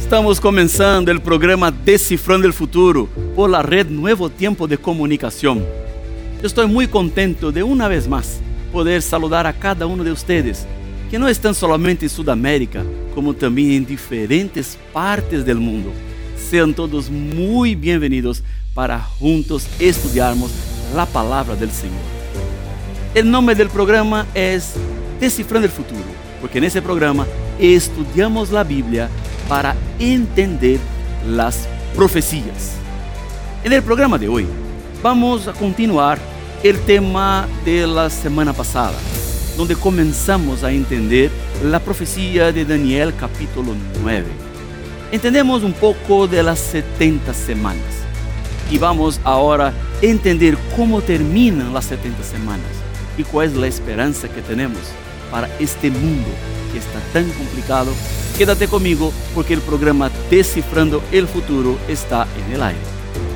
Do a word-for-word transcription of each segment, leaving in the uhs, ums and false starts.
Estamos comenzando el programa Descifrando el Futuro por la red Nuevo Tiempo de Comunicación. Yo estoy muy contento de una vez más poder saludar a cada uno de ustedes que no están solamente en Sudamérica, como también en diferentes partes del mundo. Sean todos muy bienvenidos para juntos estudiarmos la palabra del Señor. El nombre del programa es Descifrando el Futuro, porque en ese programa estudiamos la Biblia para entender las profecías. En el programa de hoy vamos a continuar el tema de la semana pasada, donde comenzamos a entender la profecía de Daniel capítulo nueve. Entendemos un poco de las setenta semanas y vamos ahora a entender cómo terminan las setenta semanas y cuál es la esperanza que tenemos para este mundo que está tan complicado. Quédate conmigo porque el programa Descifrando el Futuro está en el aire.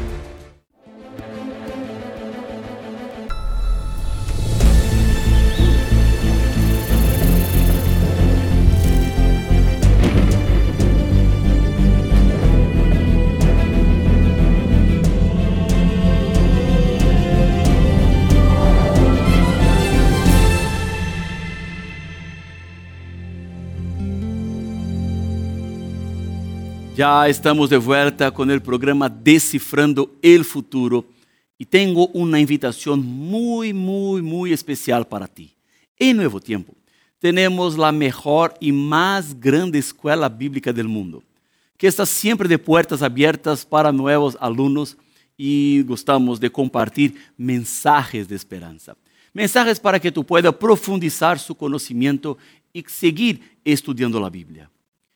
Ya estamos de vuelta con el programa Descifrando el Futuro y tengo una invitación muy, muy, muy especial para ti. En Nuevo Tiempo tenemos la mejor y más grande escuela bíblica del mundo, que está siempre de puertas abiertas para nuevos alumnos y gustamos de compartir mensajes de esperanza. Mensajes para que tú puedas profundizar su conocimiento y seguir estudiando la Biblia.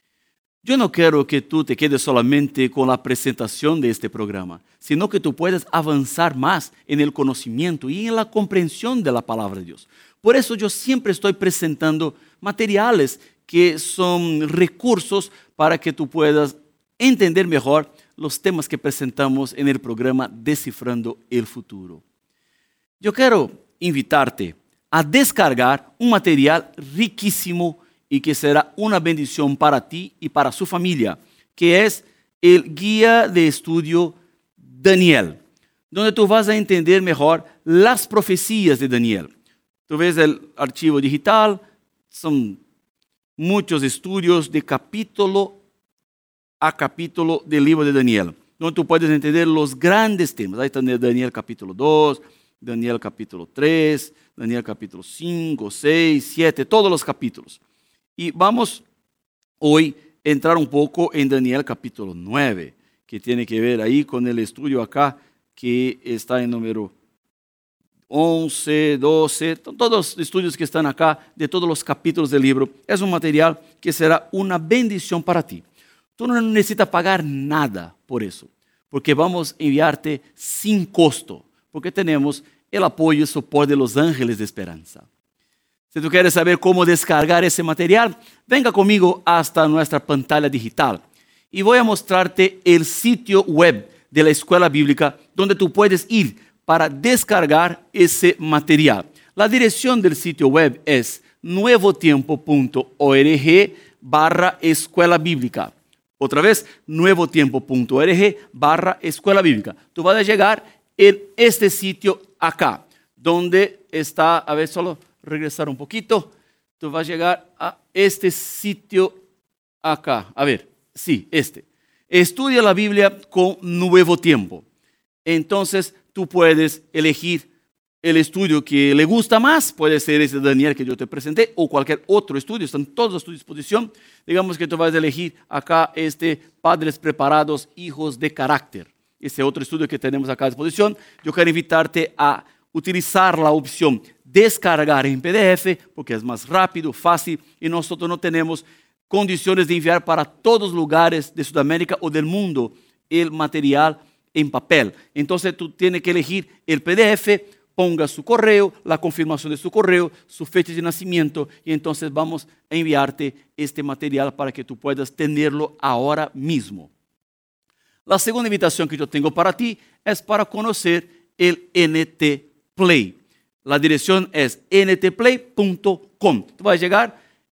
Yo no quiero que tú te quedes solamente con la presentación de este programa, sino que tú puedas avanzar más en el conocimiento y en la comprensión de la palabra de Dios. Por eso yo siempre estoy presentando materiales que son recursos para que tú puedas entender mejor los temas que presentamos en el programa Descifrando el Futuro. Yo quiero invitarte a descargar un material riquísimo y que será una bendición para ti y para su familia, que es el Guía de Estudio Daniel, donde tú vas a entender mejor las profecías de Daniel. Tú ves el archivo digital, son muchos estudios de capítulo a capítulo del libro de Daniel, donde tú puedes entender los grandes temas. Ahí está Daniel capítulo dos, Daniel capítulo tres, Daniel capítulo cinco, seis, siete, todos los capítulos. Y vamos hoy a entrar un poco en Daniel capítulo nueve, que tiene que ver ahí con el estudio acá, que está en número once, doce, todos los estudios que están acá, de todos los capítulos del libro. Es un material que será una bendición para ti. Tú no necesitas pagar nada por eso, porque vamos a enviarte sin costo, porque tenemos el apoyo y soporte de los ángeles de esperanza. Si tú quieres saber cómo descargar ese material, venga conmigo hasta nuestra pantalla digital y voy a mostrarte el sitio web de la Escuela Bíblica donde tú puedes ir para descargar ese material. La dirección del sitio web es nuevotiempo.org barra Escuela Bíblica. Otra vez, nuevotiempo.org barra Escuela Bíblica. Tú vas a llegar en este sitio acá, donde está, a ver, solo regresar un poquito, tú vas a llegar a este sitio acá. A ver, sí, este. Estudia la Biblia con Nuevo Tiempo. Entonces, tú puedes elegir el estudio que le gusta más. Puede ser ese Daniel que yo te presenté o cualquier otro estudio. Están todos a tu disposición. Digamos que tú vas a elegir acá este Padres Preparados, Hijos de Carácter. Ese otro estudio que tenemos acá a disposición. Yo quiero invitarte a utilizar la opción descargar en P D F, porque es más rápido, fácil, y nosotros no tenemos condiciones de enviar para todos los lugares de Sudamérica o del mundo el material en papel. Entonces tú tienes que elegir el P D F, ponga su correo, la confirmación de su correo, su fecha de nacimiento, y entonces vamos a enviarte este material para que tú puedas tenerlo ahora mismo. La segunda invitación que yo tengo para ti es para conocer el N T Play. La dirección es n t play punto com. Tú vas a llegar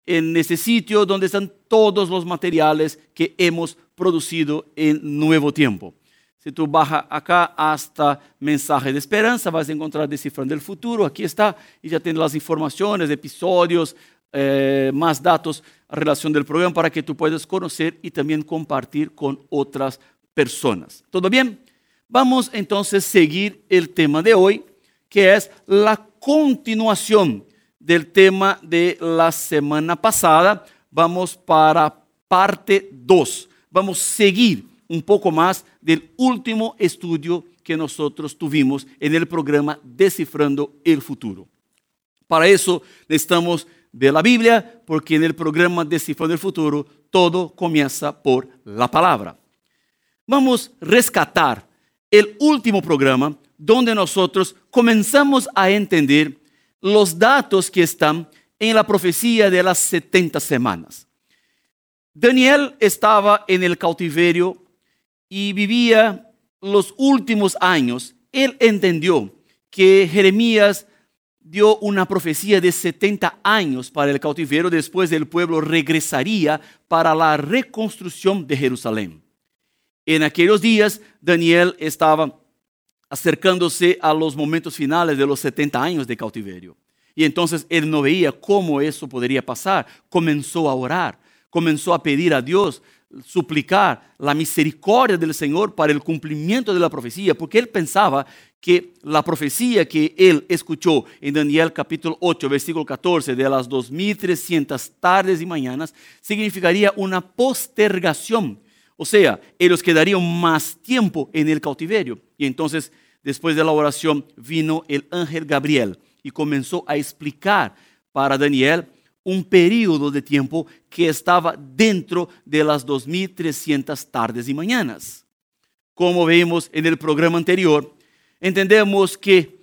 en ese sitio donde están todos los materiales que hemos producido en Nuevo Tiempo. Si tú bajas acá hasta Mensaje de Esperanza, vas a encontrar Descifrando el Futuro. Aquí está, y ya tienes las informaciones, episodios, eh, más datos a relación del programa para que tú puedas conocer y también compartir con otras personas. ¿Todo bien? Vamos entonces a seguir el tema de hoy, que es la continuación del tema de la semana pasada. Vamos para parte dos. Vamos a seguir un poco más del último estudio que nosotros tuvimos en el programa Descifrando el Futuro. Para eso necesitamos de la Biblia, porque en el programa Descifrando el Futuro todo comienza por la palabra. Vamos a rescatar el último programa donde nosotros comenzamos a entender los datos que están en la profecía de las setenta semanas. Daniel estaba en el cautiverio y vivía los últimos años. Él entendió que Jeremías dio una profecía de setenta años para el cautiverio. Después el pueblo regresaría para la reconstrucción de Jerusalén. En aquellos días, Daniel estaba acercándose a los momentos finales de los setenta años de cautiverio. Y entonces él no veía cómo eso podría pasar. Comenzó a orar, comenzó a pedir a Dios, suplicar la misericordia del Señor para el cumplimiento de la profecía, porque él pensaba que la profecía que él escuchó en Daniel capítulo ocho, versículo catorce, de las dos mil trescientas tardes y mañanas, significaría una postergación. O sea, ellos quedarían más tiempo en el cautiverio. Y entonces, después de la oración, vino el ángel Gabriel y comenzó a explicar para Daniel un periodo de tiempo que estaba dentro de las dos mil trescientas tardes y mañanas. Como vimos en el programa anterior, entendemos que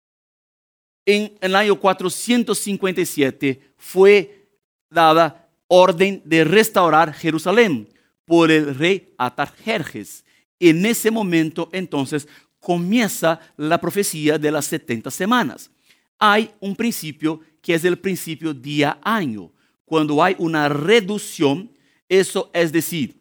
en el año cuatrocientos cincuenta y siete fue dada orden de restaurar Jerusalén por el rey Artajerjes. En ese momento, entonces, comienza la profecía de las setenta semanas. Hay un principio que es el principio día-año. Cuando hay una reducción, eso es decir,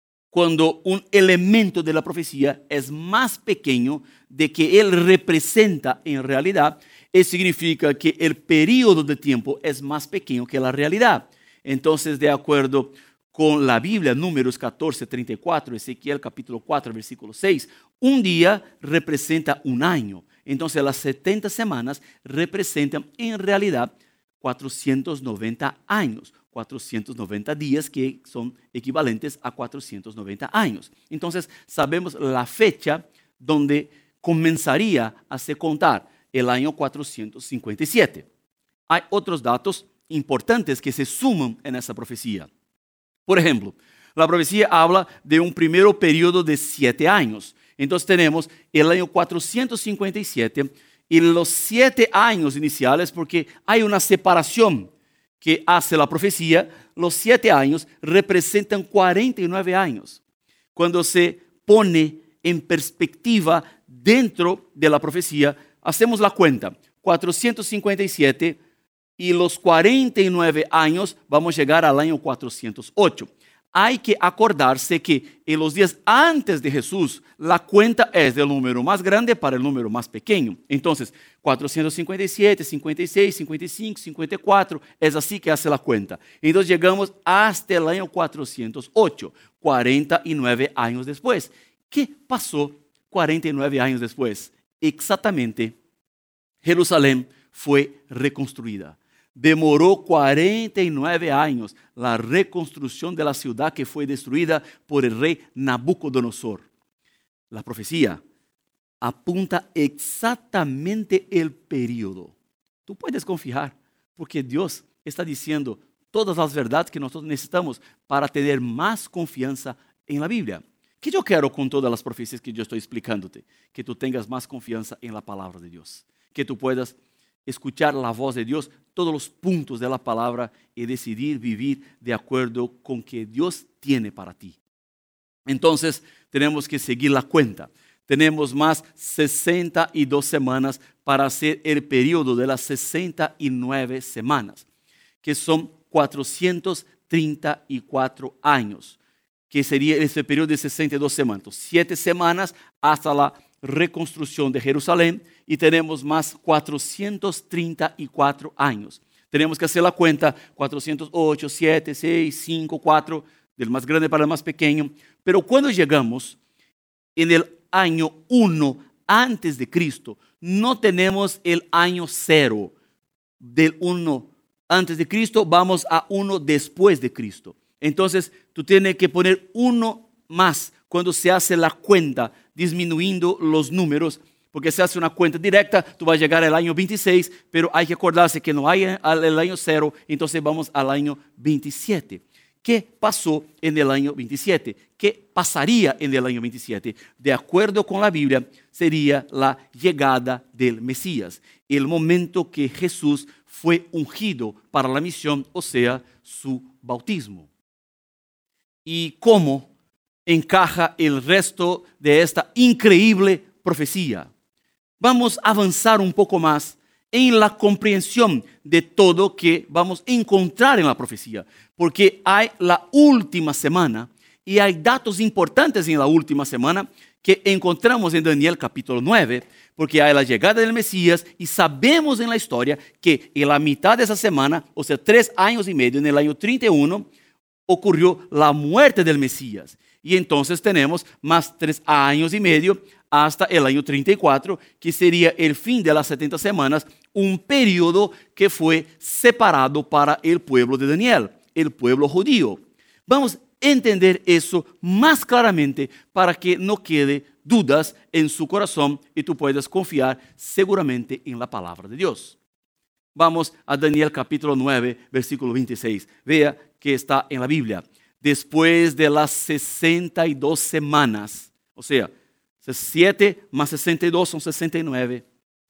cuando un elemento de la profecía es más pequeño de que él representa en realidad, eso significa que el periodo de tiempo es más pequeño que la realidad. Entonces, de acuerdo con la Biblia, Números catorce, treinta y cuatro, Ezequiel capítulo cuatro, versículo seis, un día representa un año. Entonces las setenta semanas representan en realidad cuatrocientos noventa años, cuatrocientos noventa días que son equivalentes a cuatrocientos noventa años. Entonces sabemos la fecha donde comenzaría a se contar el año cuatrocientos cincuenta y siete. Hay otros datos importantes que se suman en esa profecía. Por ejemplo, la profecía habla de un primer periodo de siete años. Entonces tenemos el año cuatrocientos cincuenta y siete y los siete años iniciales, porque hay una separación que hace la profecía. Los siete años representan cuarenta y nueve años. Cuando se pone en perspectiva dentro de la profecía, hacemos la cuenta. cuatrocientos cincuenta y siete y los cuarenta y nueve años, vamos a llegar al año cuatrocientos ocho. Hay que acordarse que en los días antes de Jesús, la cuenta es del número más grande para el número más pequeño. Entonces, cuatrocientos cincuenta y siete, cincuenta y seis, cincuenta y cinco, cincuenta y cuatro, es así que hace la cuenta. Entonces llegamos hasta el año cuatrocientos ocho, cuarenta y nueve años después. ¿Qué pasó cuarenta y nueve años después? Exactamente, Jerusalén fue reconstruida. Demoró cuarenta y nueve años la reconstrucción de la ciudad que fue destruida por el rey Nabucodonosor. La profecía apunta exactamente el periodo. Tú puedes confiar porque Dios está diciendo todas las verdades que nosotros necesitamos para tener más confianza en la Biblia. ¿Qué yo quiero con todas las profecías que yo estoy explicándote? Que tú tengas más confianza en la palabra de Dios. Que tú puedas escuchar la voz de Dios, todos los puntos de la palabra y decidir vivir de acuerdo con que Dios tiene para ti. Entonces, tenemos que seguir la cuenta. Tenemos más sesenta y dos semanas para hacer el periodo de las sesenta y nueve semanas, que son cuatrocientos treinta y cuatro años, que sería ese periodo de sesenta y dos semanas. Siete semanas hasta la reconstrucción de Jerusalén y tenemos más cuatrocientos treinta y cuatro años. Tenemos que hacer la cuenta, cuatrocientos ocho, siete, seis, cinco, cuatro, del más grande para el más pequeño. Pero cuando llegamos en el año uno antes de Cristo, no tenemos el año cero del uno antes de Cristo, vamos a uno después de Cristo. Entonces, tú tienes que poner uno más cuando se hace la cuenta, disminuyendo los números, porque se hace una cuenta directa, tú vas a llegar al año veintiséis, pero hay que acordarse que no hay el año cero, entonces vamos al año veintisiete. ¿Qué pasó en el año veintisiete? ¿Qué pasaría en el año veintisiete? De acuerdo con la Biblia, sería la llegada del Mesías, el momento que Jesús fue ungido para la misión, o sea, su bautismo. ¿Y cómo encaja el resto de esta increíble profecía? Vamos a avanzar un poco más en la comprensión de todo que vamos a encontrar en la profecía, porque hay la última semana y hay datos importantes en la última semana que encontramos en Daniel capítulo nueve, porque hay la llegada del Mesías y sabemos en la historia que en la mitad de esa semana, o sea, tres años y medio, en el año treinta y uno, ocurrió la muerte del Mesías. Y entonces tenemos más tres años y medio hasta el año treinta y cuatro, que sería el fin de las setenta semanas, un periodo que fue separado para el pueblo de Daniel, el pueblo judío. Vamos a entender eso más claramente para que no quede dudas en su corazón y tú puedas confiar seguramente en la palabra de Dios. Vamos a Daniel capítulo nueve, versículo veintiséis. Vea que está en la Biblia. Después de las sesenta y dos semanas, o sea, siete más sesenta y dos son sesenta y nueve,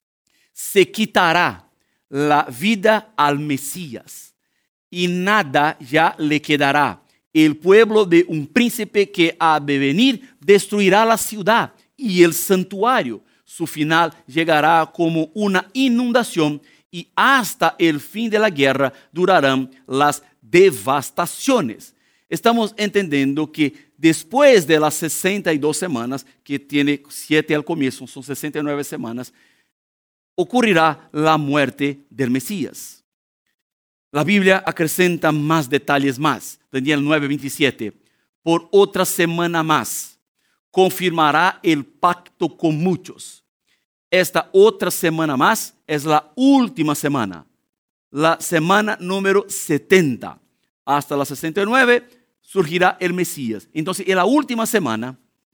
se quitará la vida al Mesías y nada ya le quedará. El pueblo de un príncipe que ha de venir destruirá la ciudad y el santuario. Su final llegará como una inundación y hasta el fin de la guerra durarán las devastaciones. Estamos entendiendo que después de las sesenta y dos semanas, que tiene siete al comienzo, son sesenta y nueve semanas, ocurrirá la muerte del Mesías. La Biblia acrescenta más detalles más. Daniel nueve, veintisiete. Por otra semana más, confirmará el pacto con muchos. Esta otra semana más es la última semana, la semana número setenta. Hasta la sesenta y nueve surgirá el Mesías. Entonces, en la última semana,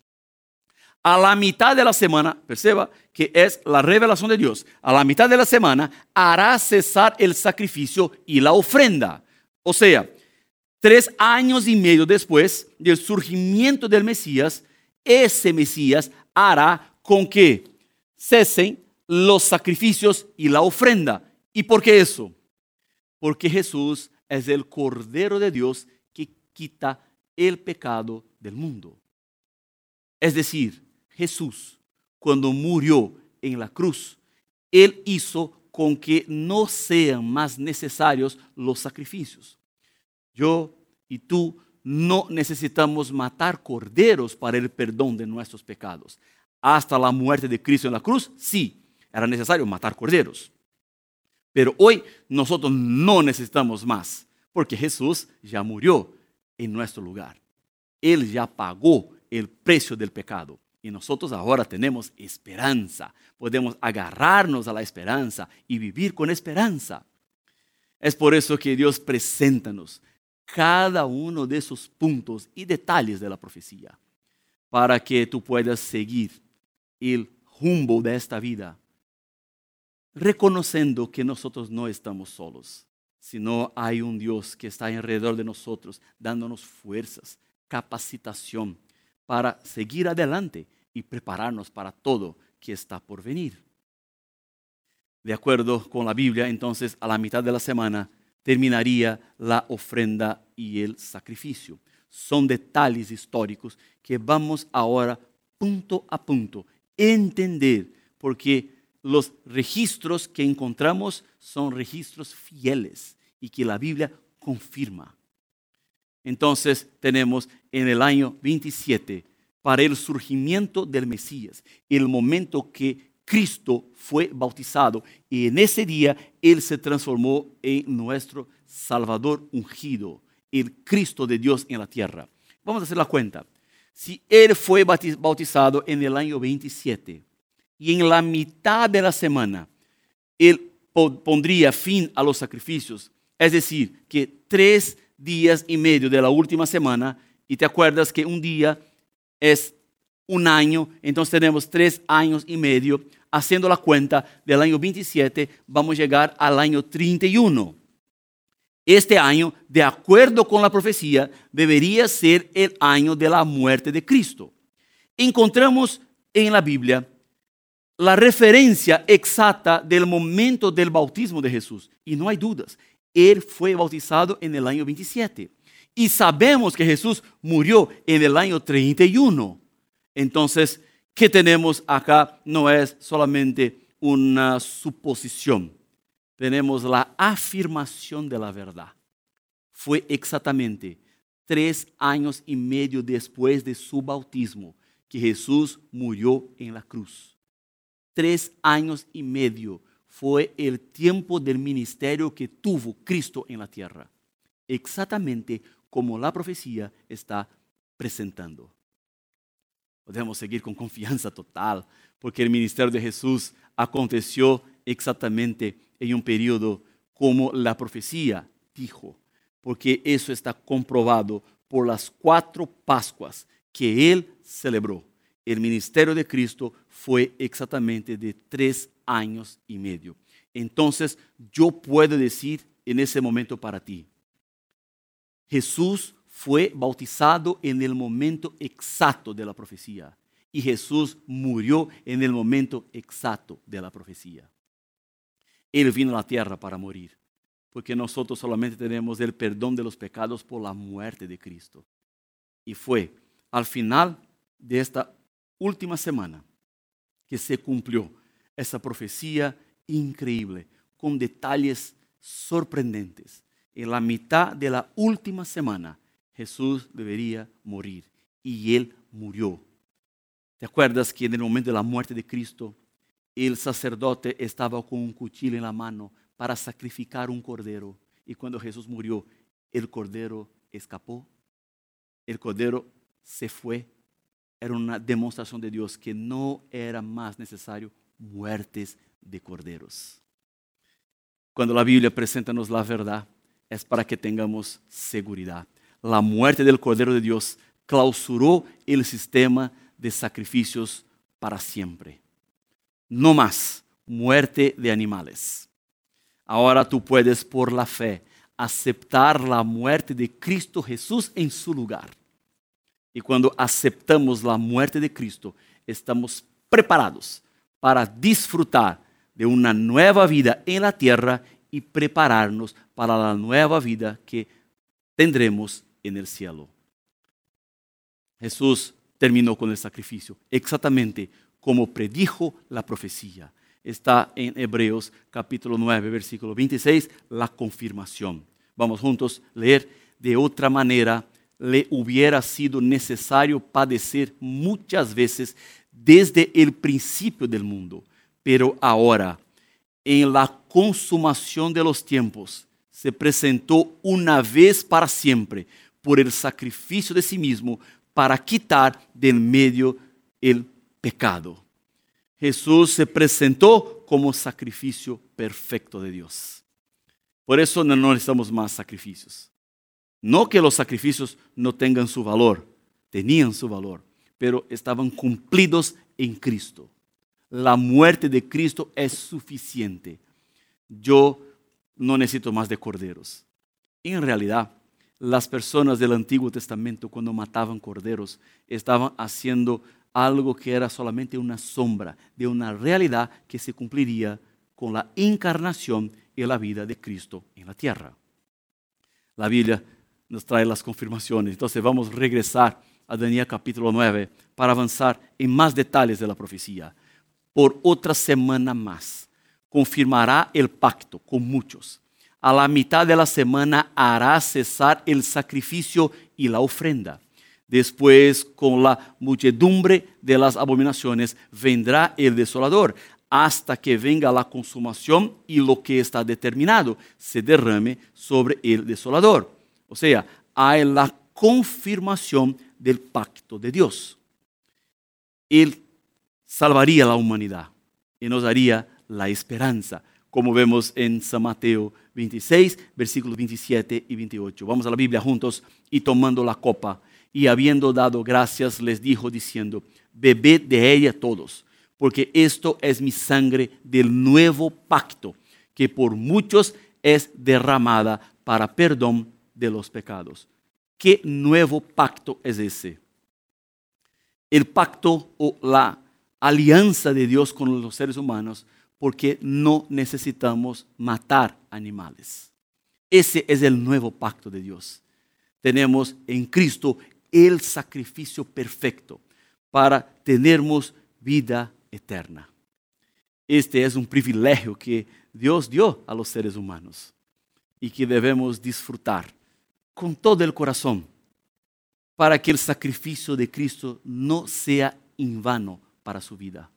a la mitad de la semana, perciba que es la revelación de Dios, a la mitad de la semana hará cesar el sacrificio y la ofrenda. O sea, tres años y medio después del surgimiento del Mesías, ese Mesías hará con que cesen los sacrificios y la ofrenda. ¿Y por qué eso? Porque Jesús es el Cordero de Dios que quita el pecado del mundo. Es decir, Jesús, cuando murió en la cruz, Él hizo con que no sean más necesarios los sacrificios. Yo y tú no necesitamos matar corderos para el perdón de nuestros pecados. Hasta la muerte de Cristo en la cruz, sí, era necesario matar corderos. Pero hoy nosotros no necesitamos más, porque Jesús ya murió en nuestro lugar. Él ya pagó el precio del pecado. Y nosotros ahora tenemos esperanza. Podemos agarrarnos a la esperanza y vivir con esperanza. Es por eso que Dios preséntanos cada uno de esos puntos y detalles de la profecía, para que tú puedas seguir el rumbo de esta vida, reconociendo que nosotros no estamos solos, sino hay un Dios que está alrededor de nosotros, dándonos fuerzas, capacitación para seguir adelante y prepararnos para todo que está por venir. De acuerdo con la Biblia, entonces, a la mitad de la semana terminaría la ofrenda y el sacrificio. Son detalles históricos que vamos ahora punto a punto entender, porque los registros que encontramos son registros fieles y que la Biblia confirma. Entonces tenemos en el año veintisiete, para el surgimiento del Mesías, el momento que Cristo fue bautizado, y en ese día Él se transformó en nuestro Salvador ungido, el Cristo de Dios en la tierra. Vamos a hacer la cuenta. Si Él fue bautizado en el año veintisiete, y en la mitad de la semana Él pondría fin a los sacrificios, es decir, que tres días y medio de la última semana, y te acuerdas que un día es un año, entonces tenemos tres años y medio. Haciendo la cuenta del año veintisiete, vamos a llegar al año treinta y uno. Este año, de acuerdo con la profecía, debería ser el año de la muerte de Cristo. Encontramos en la Biblia la referencia exacta del momento del bautismo de Jesús. Y no hay dudas, Él fue bautizado en el año veintisiete. Y sabemos que Jesús murió en el año treinta y uno. Entonces, ¿qué tenemos acá? No es solamente una suposición. Tenemos la afirmación de la verdad. Fue exactamente tres años y medio después de su bautismo que Jesús murió en la cruz. Tres años y medio fue el tiempo del ministerio que tuvo Cristo en la tierra. Exactamente como la profecía está presentando. Podemos seguir con confianza total, porque el ministerio de Jesús aconteció exactamente en un periodo como la profecía dijo, porque eso está comprobado por las cuatro Pascuas que Él celebró. El ministerio de Cristo fue exactamente de tres años y medio. Entonces, yo puedo decir en ese momento para ti, Jesús fue bautizado en el momento exacto de la profecía y Jesús murió en el momento exacto de la profecía. Él vino a la tierra para morir, porque nosotros solamente tenemos el perdón de los pecados por la muerte de Cristo. Y fue al final de esta última semana que se cumplió esa profecía increíble, con detalles sorprendentes. En la mitad de la última semana, Jesús debería morir y Él murió. ¿Te acuerdas que en el momento de la muerte de Cristo, el sacerdote estaba con un cuchillo en la mano para sacrificar un cordero? Y cuando Jesús murió, el cordero escapó, el cordero se fue. Era una demostración de Dios que no era más necesario muertes de corderos. Cuando la Biblia presenta-nos la verdad, es para que tengamos seguridad. La muerte del Cordero de Dios clausuró el sistema de sacrificios para siempre. No más muerte de animales. Ahora tú puedes por la fe aceptar la muerte de Cristo Jesús en su lugar. Y cuando aceptamos la muerte de Cristo, estamos preparados para disfrutar de una nueva vida en la tierra y prepararnos para la nueva vida que tendremos en el cielo. Jesús terminó con el sacrificio, exactamente como predijo la profecía. Está en Hebreos capítulo nueve, versículo veintiséis, la confirmación. Vamos juntos a leer. De otra manera, le hubiera sido necesario padecer muchas veces desde el principio del mundo. Pero ahora, en la consumación de los tiempos, se presentó una vez para siempre por el sacrificio de sí mismo para quitar del medio el pecado. Jesús se presentó como sacrificio perfecto de Dios. Por eso no necesitamos más sacrificios. No que los sacrificios no tengan su valor, tenían su valor, pero estaban cumplidos en Cristo. La muerte de Cristo es suficiente. Yo no necesito más de corderos. En realidad, las personas del Antiguo Testamento, cuando mataban corderos, estaban haciendo algo que era solamente una sombra de una realidad que se cumpliría con la encarnación y la vida de Cristo en la tierra. La Biblia nos trae las confirmaciones. Entonces vamos a regresar a Daniel capítulo nueve para avanzar en más detalles de la profecía. Por otra semana más, confirmará el pacto con muchos, a la mitad de la semana hará cesar el sacrificio y la ofrenda. Después, con la muchedumbre de las abominaciones, vendrá el desolador, hasta que venga la consumación y lo que está determinado se derrame sobre el desolador. O sea, hay la confirmación del pacto de Dios. Él salvaría a la humanidad y nos daría la esperanza, como vemos en San Mateo veintiséis, versículos veintisiete y veintiocho. Vamos a la Biblia juntos. Y tomando la copa, y habiendo dado gracias, les dijo diciendo: bebed de ella todos, porque esto es mi sangre del nuevo pacto, que por muchos es derramada para perdón de los pecados. ¿Qué nuevo pacto es ese? El pacto o la alianza de Dios con los seres humanos, porque no necesitamos matar animales. Ese es el nuevo pacto de Dios. Tenemos en Cristo el sacrificio perfecto para tenermos vida eterna. Este es un privilegio que Dios dio a los seres humanos y que debemos disfrutar con todo el corazón, para que el sacrificio de Cristo no sea en vano para su vida.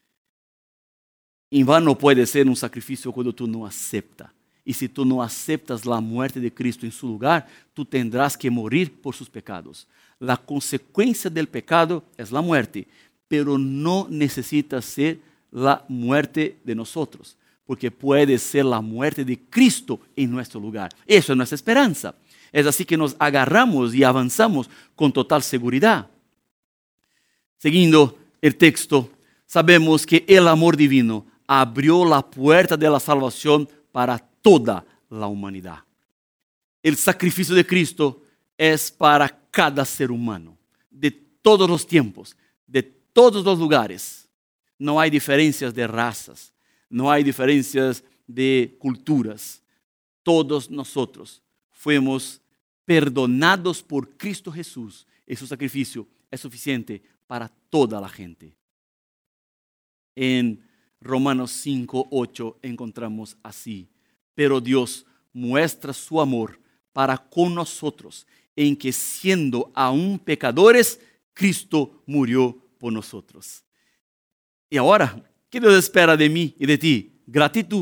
En vano puede ser un sacrificio cuando tú no aceptas. Y si tú no aceptas la muerte de Cristo en su lugar, tú tendrás que morir por sus pecados. La consecuencia del pecado es la muerte, pero no necesita ser la muerte de nosotros, porque puede ser la muerte de Cristo en nuestro lugar. Eso es nuestra esperanza. Es así que nos agarramos y avanzamos con total seguridad. Siguiendo el texto, sabemos que el amor divino abrió la puerta de la salvación para toda la humanidad. El sacrificio de Cristo es para cada ser humano, de todos los tiempos, de todos los lugares. No hay diferencias de razas, no hay diferencias de culturas. Todos nosotros fuimos perdonados por Cristo Jesús, y su sacrificio es suficiente para toda la gente. En Romanos cinco, ocho encontramos así: pero Dios muestra su amor para con nosotros, en que siendo aún pecadores, Cristo murió por nosotros. Y ahora, ¿qué Dios espera de mí y de ti? Gratitud,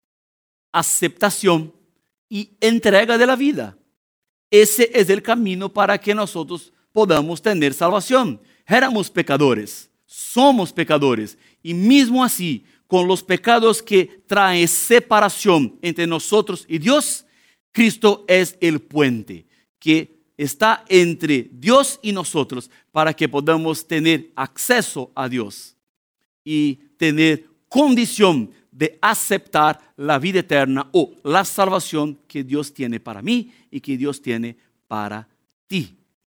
aceptación y entrega de la vida. Ese es el camino para que nosotros podamos tener salvación. Éramos pecadores, somos pecadores, y mismo así, con los pecados que traen separación entre nosotros y Dios, Cristo es el puente que está entre Dios y nosotros para que podamos tener acceso a Dios y tener condición de aceptar la vida eterna o la salvación que Dios tiene para mí y que Dios tiene para ti.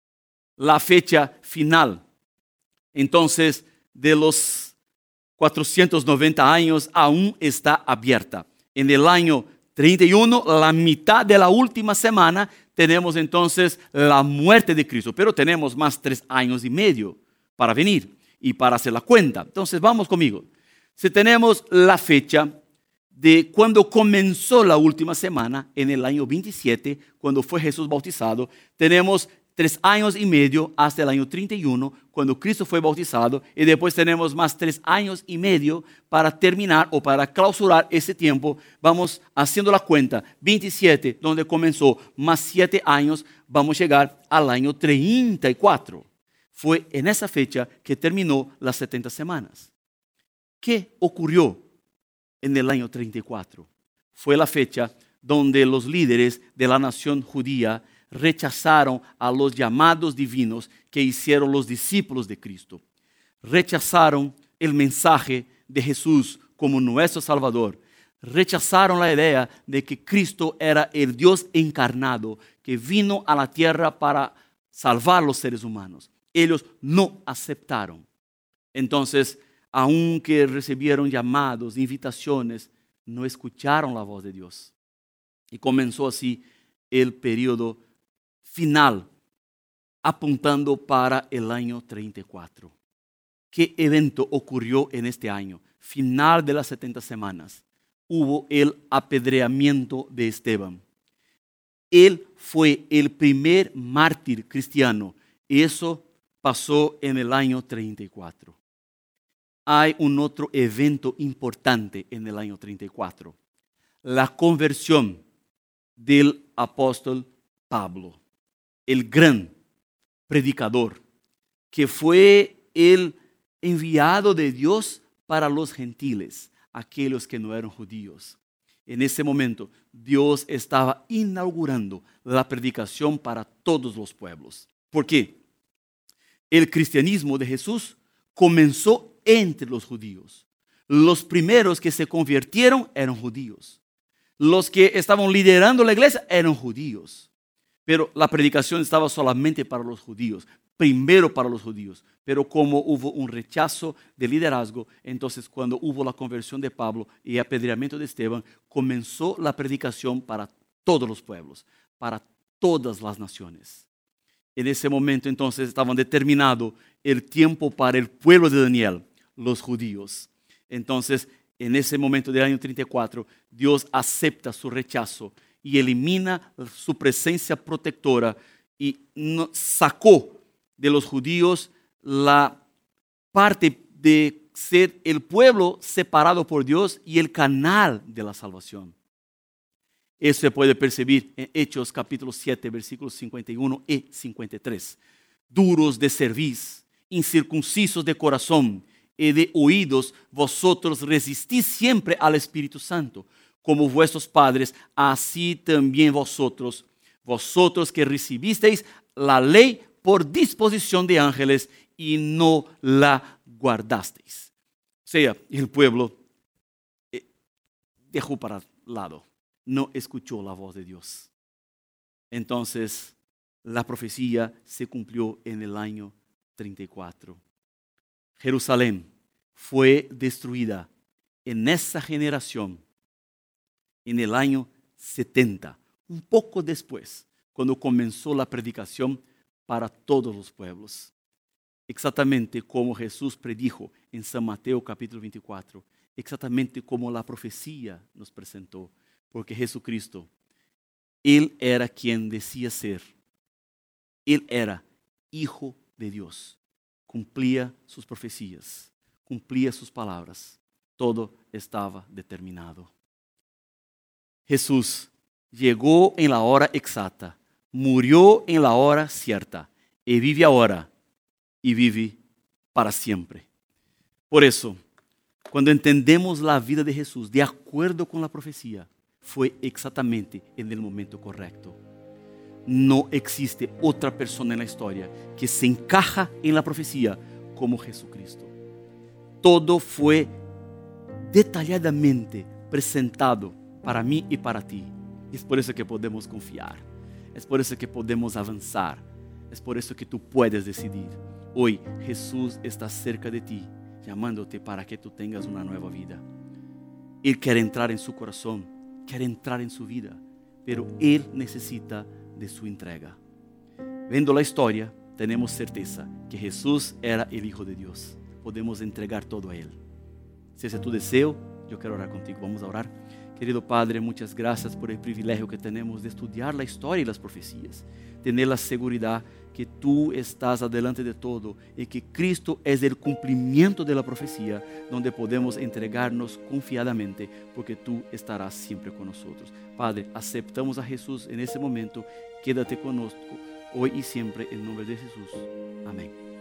La fecha final, entonces, de los cuatrocientos noventa años aún está abierta. En el año treinta y uno, la mitad de la última semana, tenemos entonces la muerte de Cristo, pero tenemos más tres años y medio para venir y para hacer la cuenta. Entonces vamos conmigo. Si tenemos la fecha de cuando comenzó la última semana, en el año veintisiete, cuando fue Jesús bautizado, tenemos tres años y medio hasta el año treinta y uno, cuando Cristo fue bautizado, y después tenemos más tres años y medio para terminar o para clausurar ese tiempo. Vamos haciendo la cuenta: veintisiete, donde comenzó, más siete años, vamos a llegar al año treinta y cuatro. Fue en esa fecha que terminó las setenta semanas. ¿Qué ocurrió en el año treinta y cuatro? Fue la fecha donde los líderes de la nación judía rechazaron a los llamados divinos que hicieron los discípulos de Cristo. Rechazaron el mensaje de Jesús como nuestro Salvador. Rechazaron la idea de que Cristo era el Dios encarnado que vino a la tierra para salvar a los seres humanos. Ellos no aceptaron. Entonces, aunque recibieron llamados, invitaciones, no escucharon la voz de Dios. Y comenzó así el periodo final, apuntando para el año treinta y cuatro. ¿Qué evento ocurrió en este año? Final de las setenta semanas. hubo el apedreamiento de Esteban. Él fue el primer mártir cristiano. Y eso pasó en el año treinta y cuatro. Hay un otro evento importante en el año treinta y cuatro. La conversión del apóstol Pablo, el gran predicador, que fue el enviado de Dios para los gentiles, aquellos que no eran judíos. En ese momento, Dios estaba inaugurando la predicación para todos los pueblos. ¿Por qué? El cristianismo de Jesús comenzó entre los judíos. Los primeros que se convirtieron eran judíos. Los que estaban liderando la iglesia eran judíos. Pero la predicación estaba solamente para los judíos. Primero para los judíos. Pero como hubo un rechazo de liderazgo, entonces cuando hubo la conversión de Pablo y el apedreamiento de Esteban, comenzó la predicación para todos los pueblos, para todas las naciones. En ese momento entonces estaban determinado el tiempo para el pueblo de Daniel, los judíos. Entonces, en ese momento del año treinta y cuatro, Dios acepta su rechazo y elimina su presencia protectora y no, sacó de los judíos la parte de ser el pueblo separado por Dios y el canal de la salvación. Eso se puede percibir en Hechos capítulo siete, versículos cincuenta y uno y cincuenta y tres. Duros de cerviz, incircuncisos de corazón y de oídos, vosotros resistís siempre al Espíritu Santo, como vuestros padres, así también vosotros, vosotros que recibisteis la ley por disposición de ángeles y no la guardasteis. O sea, el pueblo dejó para lado. No escuchó la voz de Dios. Entonces, la profecía se cumplió en el año treinta y cuatro. Jerusalén fue destruida en esa generación en el año setenta, un poco después, cuando comenzó la predicación para todos los pueblos. Exactamente como Jesús predijo en San Mateo capítulo veinticuatro, exactamente como la profecía nos presentó. Porque Jesucristo, Él era quien decía ser. Él era Hijo de Dios. Cumplía sus profecías, cumplía sus palabras. Todo estaba determinado. Jesús llegó en la hora exacta, murió en la hora cierta y vive ahora y vive para siempre. Por eso, cuando entendemos la vida de Jesús de acuerdo con la profecía, fue exactamente en el momento correcto. No existe otra persona en la historia que se encaja en la profecía como Jesucristo. Todo fue detalladamente presentado para mí y para ti. Es por eso que podemos confiar. Es por eso que podemos avanzar. Es por eso que tú puedes decidir. Hoy Jesús está cerca de ti, llamándote para que tú tengas una nueva vida. Él quiere entrar en su corazón, quiere entrar en su vida, pero Él necesita de su entrega. Viendo la historia, tenemos certeza que Jesús era el Hijo de Dios. Podemos entregar todo a Él. Si ese es tu deseo, yo quiero orar contigo. Vamos a orar. Querido Padre, muchas gracias por el privilegio que tenemos de estudiar la historia y las profecías. Tener la seguridad que tú estás adelante de todo y que Cristo es el cumplimiento de la profecía, donde podemos entregarnos confiadamente porque tú estarás siempre con nosotros. Padre, aceptamos a Jesús en ese momento. Quédate con nosotros hoy y siempre en nombre de Jesús. Amén.